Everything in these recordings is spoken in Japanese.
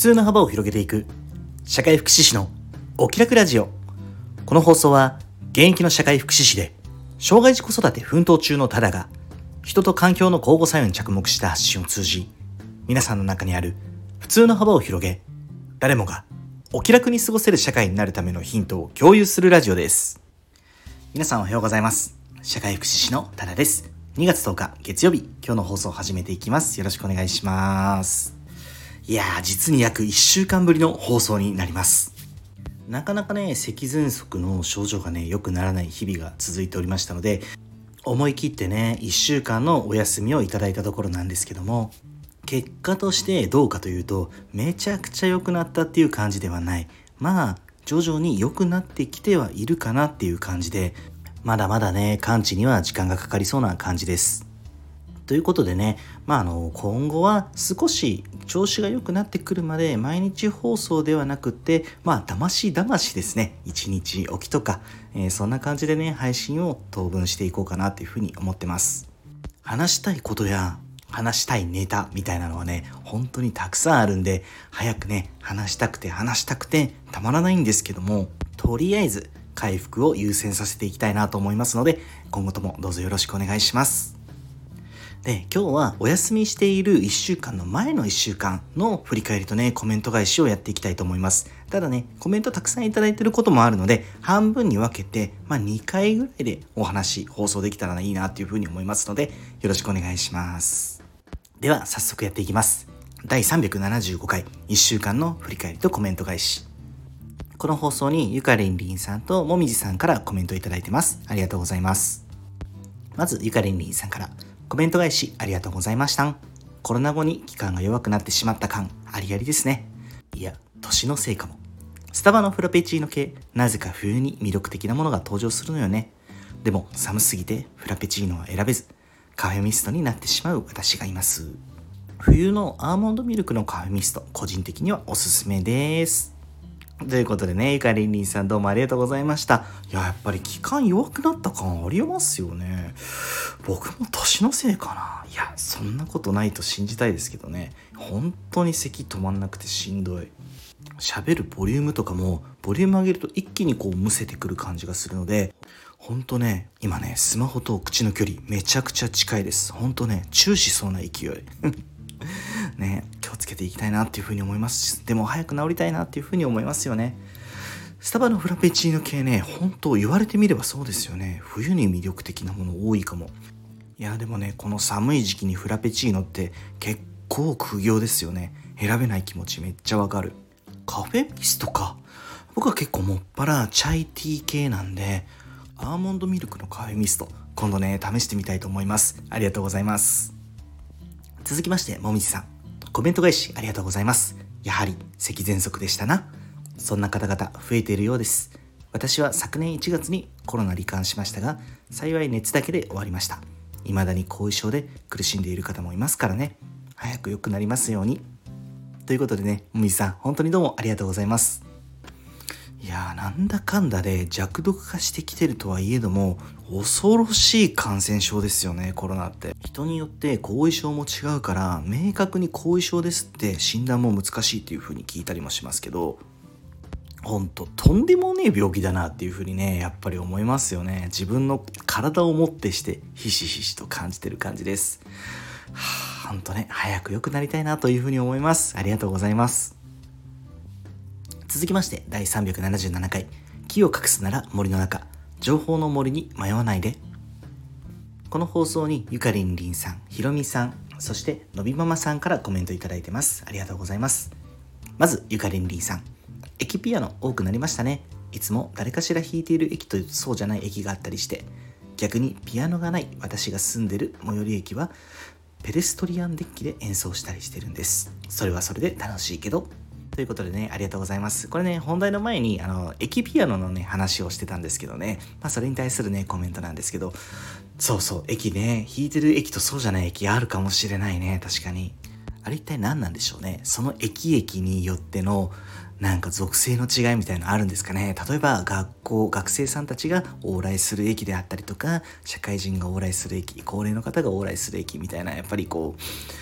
通の幅を広げていく社会福祉士のお気楽ラジオ。この放送は現役の社会福祉士で障害児子育て奮闘中のタダが人と環境の交互作用に着目した発信を通じ、皆さんの中にある普通の幅を広げ、誰もがお気楽に過ごせる社会になるためのヒントを共有するラジオです。皆さんおはようございます。社会福祉士のタダです。2月10日月曜日、今日の放送を始めていきます。よろしくお願いします。いやー、実に約1週間ぶりの放送になります。なかなかね、咳喘息の症状がね、良くならない日々が続いておりましたので、思い切ってね、1週間のお休みをいただいたところなんですけども、結果としてどうかというと、めちゃくちゃ良くなったっていう感じではない。まあ、徐々に良くなってきてはいるかなっていう感じで、まだまだね、完治には時間がかかりそうな感じです。ということでね、今後は少し調子が良くなってくるまで毎日放送ではなくて、だましですね。1日おきとか、そんな感じでね、配信を当分していこうかなというふうに思ってます。話したいことや話したいネタみたいなのはね、本当にたくさんあるんで、早くね、話したくてたまらないんですけども、とりあえず回復を優先させていきたいなと思いますので、今後ともどうぞよろしくお願いします。で、今日はお休みしている1週間の前の1週間の振り返りとね、コメント返しをやっていきたいと思います。ただね、コメントたくさんいただいていることもあるので、半分に分けて、2回ぐらいで放送できたらいいなというふうに思いますので、よろしくお願いします。では、早速やっていきます。第375回、1週間の振り返りとコメント返し。この放送にゆかりんりんさんともみじさんからコメントいただいてます。ありがとうございます。まず、ゆかりんりんさんから。コメント返しありがとうございました。コロナ後に気管が弱くなってしまった感ありありですね。いや、年のせいかも。スタバのフラペチーノ系、なぜか冬に魅力的なものが登場するのよね。でも寒すぎてフラペチーノは選べず、カフェミストになってしまう私がいます。冬のアーモンドミルクのカフェミスト、個人的にはおすすめです。ということでね、ゆかりんりんさんどうもありがとうございました。やっぱり気管弱くなった感ありますよね。僕も年のせいかな。いや、そんなことないと信じたいですけどね。本当に咳止まんなくてしんどい。喋るボリュームとかも、ボリューム上げると一気にむせてくる感じがするので、本当ね、今ね、スマホと口の距離めちゃくちゃ近いです。本当ね、チューしそうな勢い。ね、気をつけていきたいなっていうふうに思いますし、でも早く治りたいなっていうふうに思いますよね。スタバのフラペチーノ系ね、本当言われてみればそうですよね。冬に魅力的なもの多いかも。いやでもね、この寒い時期にフラペチーノって結構苦行ですよね。選べない気持ちめっちゃわかる。カフェミストか。僕は結構もっぱらチャイティー系なんで、アーモンドミルクのカフェミスト今度ね、試してみたいと思います。ありがとうございます。続きまして、もみじさん、コメント返しありがとうございます。やはり咳喘息でしたな。そんな方々増えているようです。私は昨年1月にコロナ罹患しましたが、幸い熱だけで終わりました。未だに後遺症で苦しんでいる方もいますからね。早く良くなりますように。ということでね、もみじさん本当にどうもありがとうございます。いやー、なんだかんだで弱毒化してきてるとはいえども、恐ろしい感染症ですよね、コロナって。人によって後遺症も違うから、明確に後遺症ですって診断も難しいっていう風に聞いたりもしますけど、ほんととんでもねえ病気だなっていう風にね、やっぱり思いますよね。自分の体をもってしてひしひしと感じてる感じです。ほんとね、早く良くなりたいなという風に思います。ありがとうございます。続きまして第377回、木を隠すなら森の中、情報の森に迷わないで。この放送にゆかりんりんさん、ひろみさん、そしてのびママさんからコメントいただいてます。ありがとうございます。まずゆかりんりんさん、駅ピアノ多くなりましたね。いつも誰かしら弾いている駅とそうじゃない駅があったりして、逆にピアノがない私が住んでる最寄り駅はペデストリアンデッキで演奏したりしてるんです。それはそれで楽しいけど、ということでね、ありがとうございます。これね、本題の前に駅ピアノのね話をしてたんですけどね、それに対するねコメントなんですけど、そう駅ね、弾いてる駅とそうじゃない駅あるかもしれないね。確かにあれ一体何なんでしょうね。その駅によってのなんか属性の違いみたいなのあるんですかね。例えば学生さんたちが往来する駅であったりとか、社会人が往来する駅、高齢の方が往来する駅みたいな、やっぱり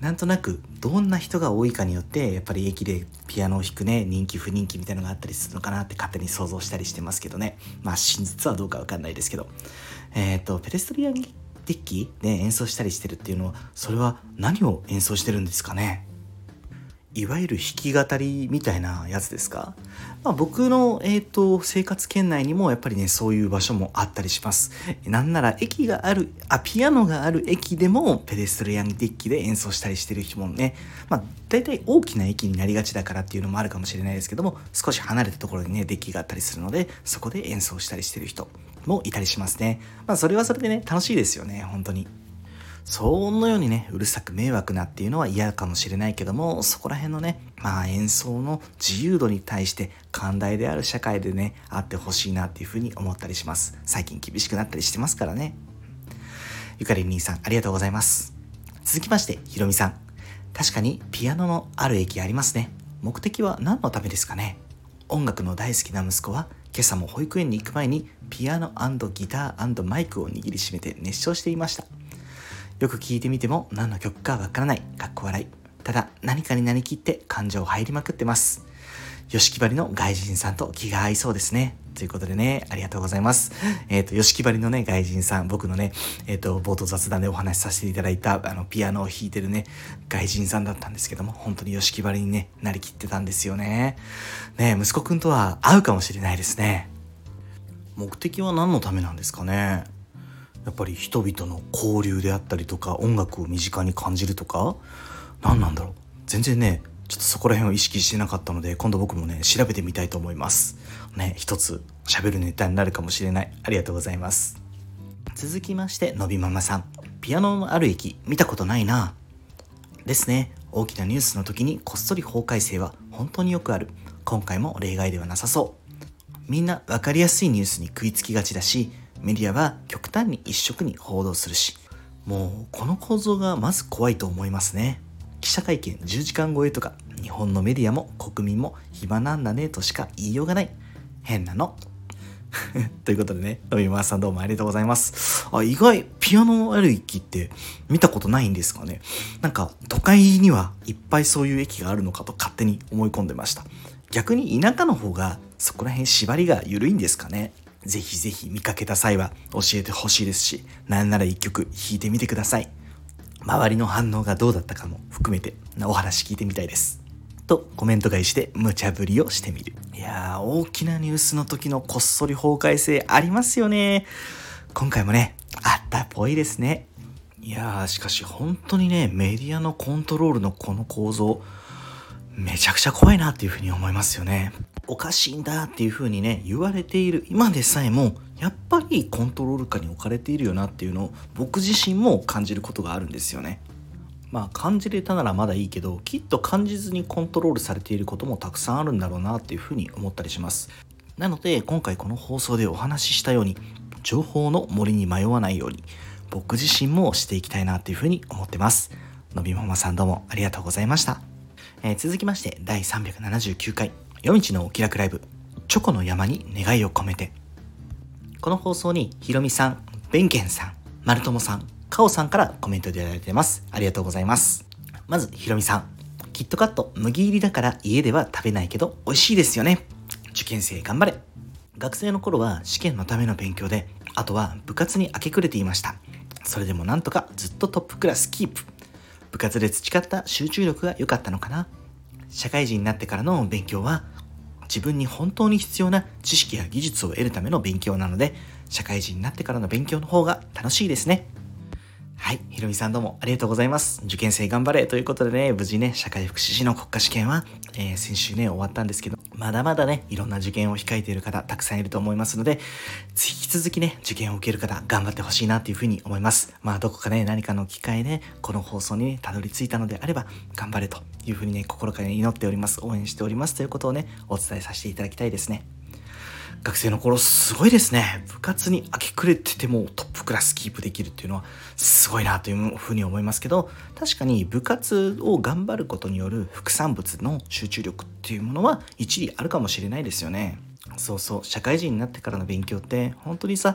なんとなくどんな人が多いかによってやっぱり駅でピアノを弾くね人気不人気みたいなのがあったりするのかなって勝手に想像したりしてますけどね。まあ真実はどうかわかんないですけど、ペデストリアンデッキで演奏したりしてるっていうのは、それは何を演奏してるんですかね。いわゆる弾き語りみたいなやつですか。僕の、生活圏内にもやっぱりねそういう場所もあったりします。なんならピアノがある駅でもペデストリアンデッキで演奏したりしてる人もね、だいたい大きな駅になりがちだからっていうのもあるかもしれないですけども、少し離れたところにねデッキがあったりするので、そこで演奏したりしてる人もいたりしますね。それはそれでね楽しいですよね本当に。騒音のようにねうるさく迷惑なっていうのは嫌かもしれないけども、そこら辺のね演奏の自由度に対して寛大である社会でねあってほしいなっていうふうに思ったりします。最近厳しくなったりしてますからね。ゆかりん兄さんありがとうございます。続きましてひろみさん、確かにピアノのある駅ありますね。目的は何のためですかね。音楽の大好きな息子は今朝も保育園に行く前にピアノ&ギター&マイクを握りしめて熱唱していました。よく聞いてみても何の曲かわからない。かっこ笑い。ただ何かになりきって感情入りまくってます。吉木張りの外人さんと気が合いそうですね。ということでね、ありがとうございます。吉木張りのね、外人さん、僕のね、冒頭雑談でお話しさせていただいた、ピアノを弾いてるね、外人さんだったんですけども、本当に吉木張りにね、なりきってたんですよね。ね、息子くんとは会うかもしれないですね。目的は何のためなんですかね。やっぱり人々の交流であったりとか、音楽を身近に感じるとか、何なんだろう。全然ね、ちょっとそこら辺を意識してなかったので、今度僕もね調べてみたいと思いますね。一つ喋るネタになるかもしれない。ありがとうございます。続きましてのびママさん、ピアノのある駅見たことないなですね。大きなニュースの時にこっそり法改正は本当によくある。今回も例外ではなさそう。みんな分かりやすいニュースに食いつきがちだし、メディアは極端に一色に報道するし、もうこの構造がまず怖いと思いますね。記者会見10時間超えとか、日本のメディアも国民も暇なんだねとしか言いようがない。変なのということでね、のびまさんどうもありがとうございます。意外、ピアノある駅って見たことないんですかね。なんか都会にはいっぱいそういう駅があるのかと勝手に思い込んでました。逆に田舎の方がそこら辺縛りが緩いんですかね。ぜひぜひ見かけた際は教えてほしいですし、なんなら一曲弾いてみてください。周りの反応がどうだったかも含めてお話聞いてみたいですとコメント返しで無茶ぶりをしてみる。いやー、大きなニュースの時のこっそり法改正ありますよね。今回もねあったっぽいですね。いやー、しかし本当にねメディアのコントロールのこの構造めちゃくちゃ怖いなっていうふうに思いますよね。おかしいんだっていう風にね言われている今でさえもやっぱりコントロール下に置かれているよなっていうのを僕自身も感じることがあるんですよね。感じれたならまだいいけど、きっと感じずにコントロールされていることもたくさんあるんだろうなっていう風に思ったりします。なので今回この放送でお話ししたように、情報の森に迷わないように僕自身もしていきたいなっていう風に思ってます。のびママさんどうもありがとうございました。続きまして第379回夜道のお気楽ライブ、チョコの山に願いを込めて。この放送にひろみさん、ベンケンさん、マルトモさん、カオさんからコメントいただいてます。ありがとうございます。まずひろみさん、キットカット麦入りだから家では食べないけど美味しいですよね。受験生頑張れ。学生の頃は試験のための勉強で、あとは部活に明け暮れていました。それでもなんとかずっとトップクラスキープ。部活で培った集中力が良かったのかな。社会人になってからの勉強は自分に本当に必要な知識や技術を得るための勉強なので、社会人になってからの勉強の方が楽しいですね。はい、ひろみさんどうもありがとうございます。受験生頑張れということでね、無事ね社会福祉士の国家試験は、先週ね終わったんですけど、まだまだねいろんな受験を控えている方たくさんいると思いますので、引き続きね受験を受ける方頑張ってほしいなというふうに思います。どこかね何かの機会でこの放送に、ね、たどり着いたのであれば頑張れというふうにね心から祈っております。応援しておりますということをねお伝えさせていただきたいですね。学生の頃すごいですね。部活に明け暮れててもトップクラスキープできるっていうのはすごいなというふうに思いますけど、確かに部活を頑張ることによる副産物の集中力っていうものは一理あるかもしれないですよね。そうそう、社会人になってからの勉強って本当にさ、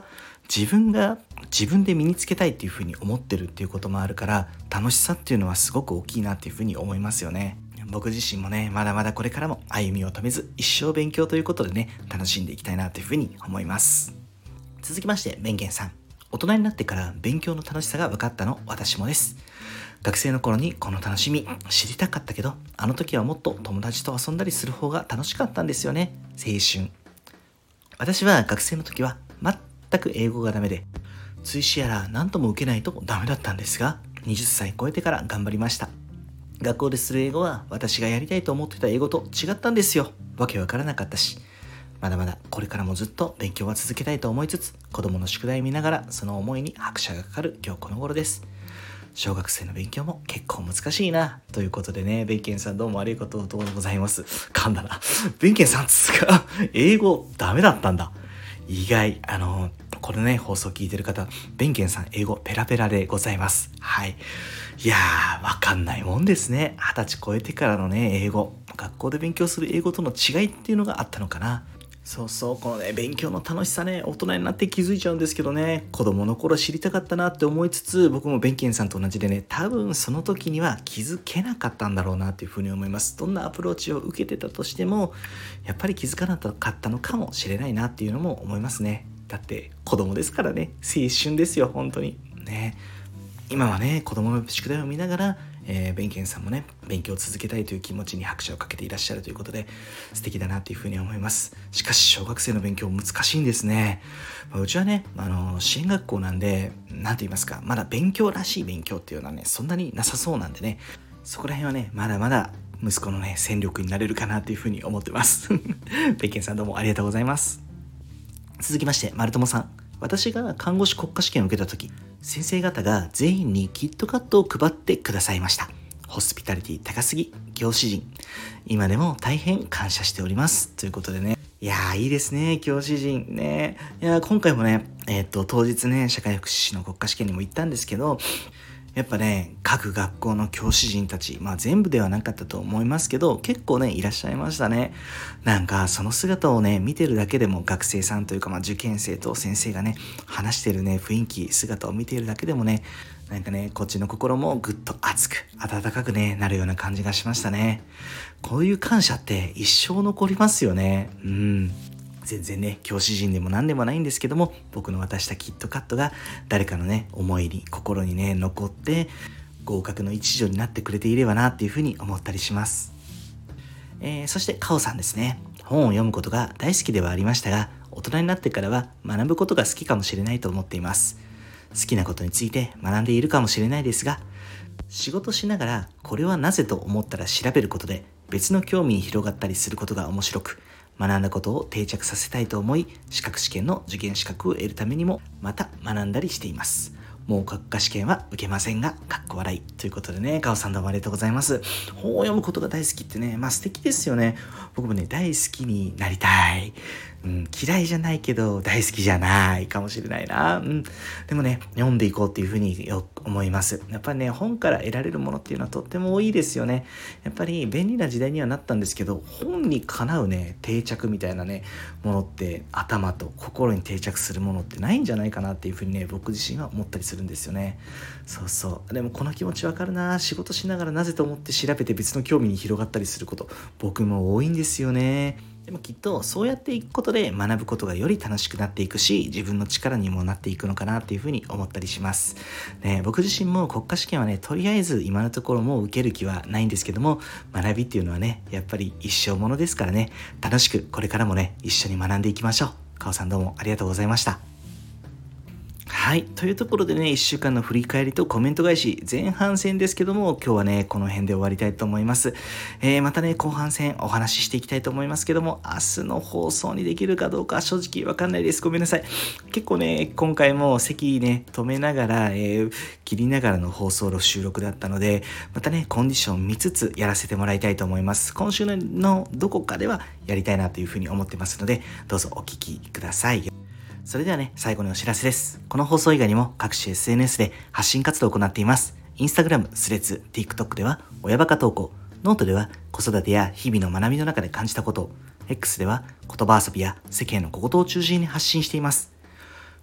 自分が自分で身につけたいっていうふうに思ってるっていうこともあるから、楽しさっていうのはすごく大きいなっていうふうに思いますよね。僕自身もね、まだまだこれからも歩みを止めず一生勉強ということでね、楽しんでいきたいなというふうに思います。続きまして、弁慶さん。大人になってから勉強の楽しさが分かったの私もです。学生の頃にこの楽しみ知りたかったけど、あの時はもっと友達と遊んだりする方が楽しかったんですよね。青春。私は学生の時は全く英語がダメで、追試やら何とも受けないとダメだったんですが、20歳超えてから頑張りました。学校でする英語は私がやりたいと思ってた英語と違ったんですよ。わけわからなかったし、まだまだこれからもずっと勉強は続けたいと思いつつ、子供の宿題見ながらその思いに拍車がかかる今日この頃です。小学生の勉強も結構難しいなということでね、弁慶さんどうもありがとうございます。噛んだな。弁慶さんつか英語ダメだったんだ。意外。これね、放送聞いてる方、弁慶さん英語ペラペラでございます。はい。いやー、わかんないもんですね。20歳超えてからのね、英語。学校で勉強する英語との違いっていうのがあったのかな。そうそう、このね、勉強の楽しさね、大人になって気づいちゃうんですけどね、子供の頃知りたかったなって思いつつ、僕も弁慶さんと同じでね、多分その時には気づけなかったんだろうなっていうふうに思います。どんなアプローチを受けてたとしても、やっぱり気づかなかったのかもしれないなっていうのも思いますね。だって子供ですからね、青春ですよ、本当に。ね。今はね、子供の宿題を見ながら、弁慶さんもね、勉強を続けたいという気持ちに拍車をかけていらっしゃるということで、素敵だなというふうに思います。しかし小学生の勉強難しいんですね。うちはね、支援学校なんで、なんて言いますか、まだ勉強らしい勉強っていうのはね、そんなになさそうなんでね、そこら辺はね、まだまだ息子のね、戦力になれるかなというふうに思ってます。弁慶さんどうもありがとうございます。続きまして、丸友さん。私が看護師国家試験を受けた時、先生方が全員にキットカットを配ってくださいました。ホスピタリティ高すぎ、教師陣。今でも大変感謝しております。ということでね。いやー、いいですね、教師陣ね。いやー、今回もね、当日ね、社会福祉士の国家試験にも行ったんですけど、やっぱね、各学校の教師陣たち、全部ではなかったと思いますけど、結構ね、いらっしゃいましたね。なんか、その姿をね、見てるだけでも、学生さんというか、受験生と先生がね、話してるね、雰囲気、姿を見ているだけでもね、なんかね、こっちの心もぐっと熱く、温かくね、なるような感じがしましたね。こういう感謝って一生残りますよね。全然ね、教師陣でも何でもないんですけども、僕の渡したキットカットが誰かのね、思いに、心にね、残って合格の一助になってくれていればなっていうふうに思ったりします。そしてカオさんですね。本を読むことが大好きではありましたが、大人になってからは学ぶことが好きかもしれないと思っています。好きなことについて学んでいるかもしれないですが、仕事しながらこれはなぜと思ったら調べることで別の興味に広がったりすることが面白く、学んだことを定着させたいと思い、資格試験の受験資格を得るためにもまた学んだりしています。もう国家試験は受けませんが、かっこ笑いということでね、カオさんどうもありがとうございます。本を読むことが大好きってね、素敵ですよね。僕もね、大好きになりたい。嫌いじゃないけど大好きじゃないかもしれないな。でもね、読んでいこうっていうふうに思います。やっぱりね、本から得られるものっていうのはとっても多いですよね。やっぱり便利な時代にはなったんですけど、本にかなうね、定着みたいなね、ものって頭と心に定着するものってないんじゃないかなっていうふうにね、僕自身は思ったりするんですよね。そうそう。でもこの気持ちわかるな。仕事しながらなぜと思って調べて別の興味に広がったりすること、僕も多いんですよね。でもきっとそうやっていくことで学ぶことがより楽しくなっていくし、自分の力にもなっていくのかなっていうふうに思ったりします。僕自身も国家試験はね、とりあえず今のところもう受ける気はないんですけども、学びっていうのはね、やっぱり一生ものですからね、楽しくこれからもね、一緒に学んでいきましょう。カオさんどうもありがとうございました。はい。というところでね、1週間の振り返りとコメント返し、前半戦ですけども、今日はね、この辺で終わりたいと思います。またね、後半戦お話ししていきたいと思いますけども、明日の放送にできるかどうか正直わかんないです。ごめんなさい。結構ね、今回も席ね、止めながら、切りながらの放送の収録だったので、またね、コンディション見つつやらせてもらいたいと思います。今週のどこかではやりたいなというふうに思ってますので、どうぞお聞きください。それではね、最後にお知らせです。この放送以外にも各種 SNS で発信活動を行っています。インスタグラム、スレッズ、TikTok では親バカ投稿、ノートでは子育てや日々の学びの中で感じたこと、X では言葉遊びや世間の小言を中心に発信しています。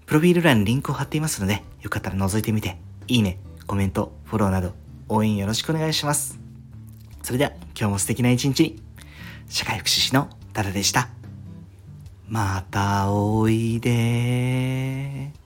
プロフィール欄にリンクを貼っていますので、よかったら覗いてみて、いいね、コメント、フォローなど応援よろしくお願いします。それでは今日も素敵な一日に。社会福祉士のタダでした。またおいで。